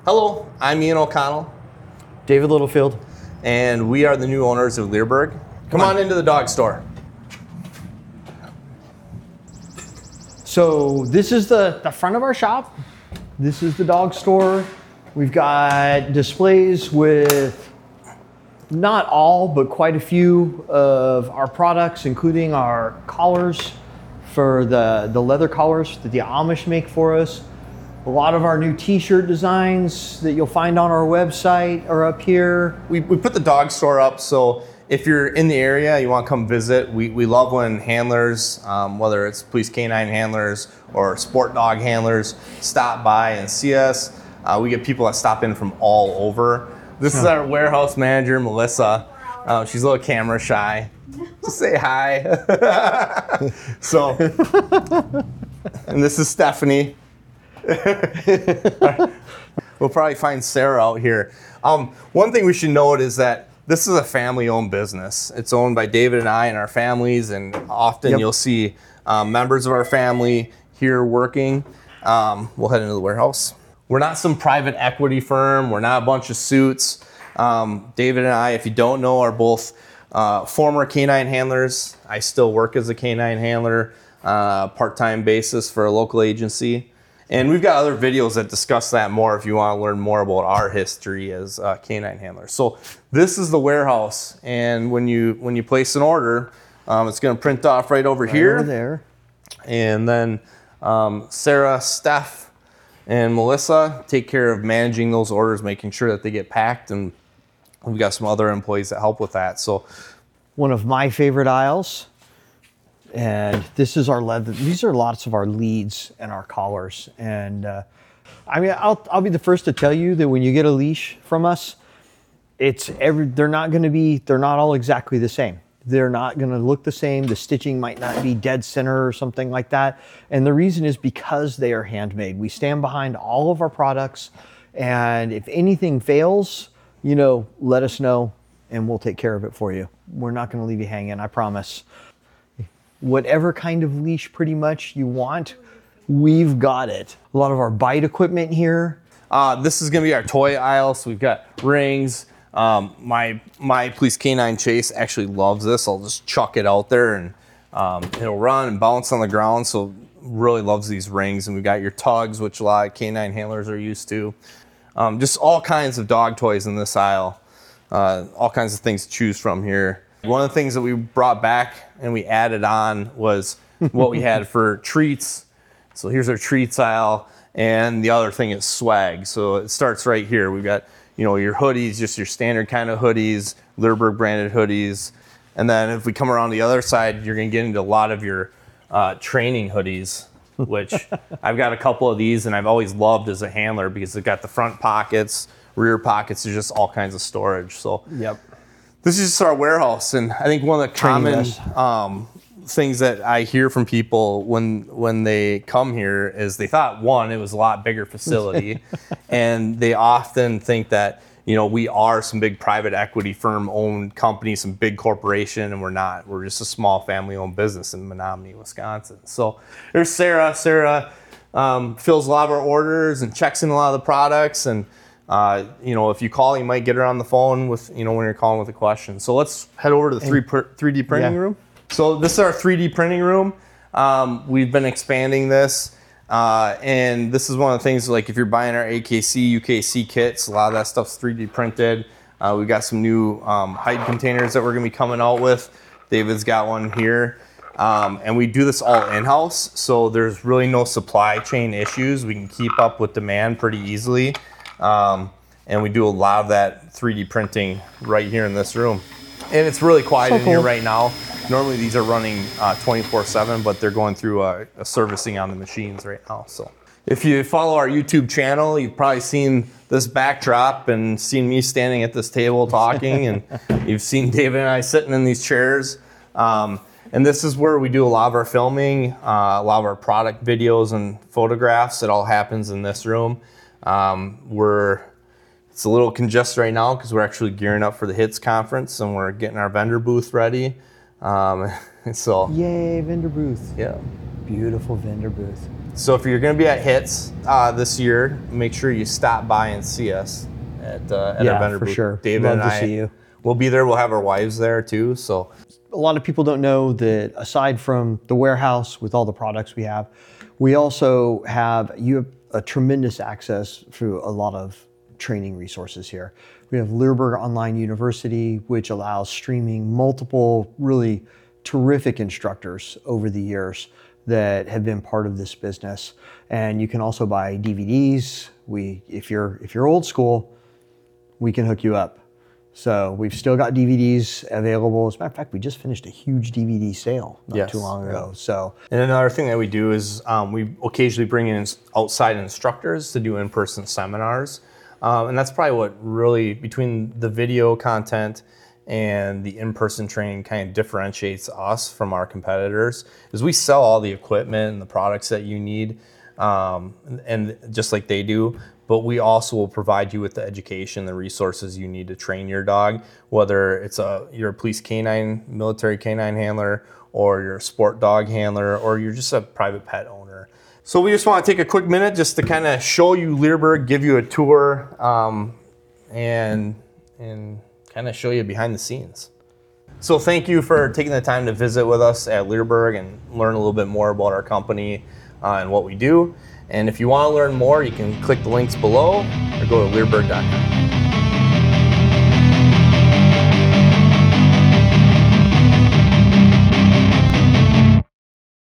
Hello, I'm Ian O'Connell, David Littlefield. and we are the new owners of Learburg. Come on into the dog store. So this is the front of our shop. This is the dog store. We've got displays with not all, but quite a few of our products, including our collars for the leather collars that the Amish make for us. A lot of our new t-shirt designs that you'll find on our website are up here. We put the dog store up, so if you're in the area, you want to come visit. We love when handlers, whether it's police canine handlers or sport dog handlers, stop by and see us. We get people that stop in from all over. This is our warehouse manager, Melissa. She's a little camera shy. Just say hi. So, and this is Stephanie. We'll probably find Sarah out here. One thing we should note is that this is a family-owned business. It's owned by David and I and our families, and often you'll see members of our family here working. We'll head into the warehouse. We're not some private equity firm. We're not a bunch of suits. David and I, if you don't know, are both former canine handlers. I still work as a canine handler, part-time basis for a local agency. And we've got other videos that discuss that more if you want to learn more about our history as canine handlers. So this is the warehouse, and when you place an order, it's going to print off right over here. Over there. And then Sarah, Steph, and Melissa take care of managing those orders, making sure that they get packed, and we've got some other employees that help with that. So one of my favorite aisles. And this is our leather. These are lots of our leads and our collars. And I mean, I'll be the first to tell you that when you get a leash from us, they're not all exactly the same. They're not going to look the same. The stitching might not be dead center or something like that. And the reason is because they are handmade. We stand behind all of our products. And if anything fails, let us know and we'll take care of it for you. We're not going to leave you hanging, I promise. Whatever kind of leash pretty much you want, we've got it. A lot of our bite equipment here. This is gonna be our toy aisle. So we've got rings. My police canine Chase actually loves this. I'll just chuck it out there and it'll run and bounce on the ground. So really loves these rings. And we've got your tugs, which a lot of canine handlers are used to. Just all kinds of dog toys in this aisle. All kinds of things to choose from here. One of the things that we brought back and we added on was what we had for treats. So here's our treats aisle, and the other thing is swag. So it starts right here. We've got, your hoodies, just your standard kind of hoodies, Learburg branded hoodies. And then if we come around the other side, you're gonna get into a lot of your training hoodies, which I've got a couple of these and I've always loved as a handler because they've got the front pockets, rear pockets, there's just all kinds of storage. So Yep. This is just our warehouse, and I think one of the common things that I hear from people when they come here is they thought, one, it was a lot bigger facility, and they often think that, we are some big private equity firm-owned company, some big corporation, and we're not. We're just a small family-owned business in Menominee, Wisconsin. So there's Sarah. Sarah fills a lot of our orders and checks in a lot of the products, and if you call, you might get her on the phone with, when you're calling with a question. So let's head over to the 3D printing room. So this is our 3D printing room. We've been expanding this. And this is one of the things, like if you're buying our AKC, UKC kits, a lot of that stuff's 3D printed. We've got some new hide containers that we're going to be coming out with. David's got one here. And we do this all in-house. So there's really no supply chain issues. We can keep up with demand pretty easily. And we do a lot of that 3D printing right here in this room. And it's really quiet in here right now. Normally these are running 24/7, but they're going through a servicing on the machines right now. So if you follow our YouTube channel, you've probably seen this backdrop and seen me standing at this table talking, and you've seen David and I sitting in these chairs. And this is where we do a lot of our filming, a lot of our product videos and photographs. It all happens in this room. It's a little congested right now because we're actually gearing up for the HITS conference and we're getting our vendor booth ready. So Yay, vendor booth. Yeah. Beautiful vendor booth. So if you're going to be at HITS this year, make sure you stop by and see us at our vendor for booth. sure. David Love and to I see you. will be there. We'll have our wives there too. So a lot of people don't know that aside from the warehouse with all the products we have, we also have a tremendous access through a lot of training resources here. We have Leerburg Online University, which allows streaming multiple really terrific instructors over the years that have been part of this business. And you can also buy DVDs. If you're old school, we can hook you up. So we've still got DVDs available. As a matter of fact, we just finished a huge DVD sale not too long ago. So, and another thing that we do is we occasionally bring in outside instructors to do in-person seminars. And that's probably what really, between the video content and the in-person training, kind of differentiates us from our competitors, is we sell all the equipment and the products that you need, and just like they do. But we also will provide you with the education, the resources you need to train your dog, whether it's you're a police canine, military canine handler, or you're a sport dog handler, or you're just a private pet owner. So we just want to take a quick minute just to kind of show you Leerburg, give you a tour, and kind of show you behind the scenes. So thank you for taking the time to visit with us at Leerburg and learn a little bit more about our company and what we do. And if you want to learn more, you can click the links below or go to leerburg.com.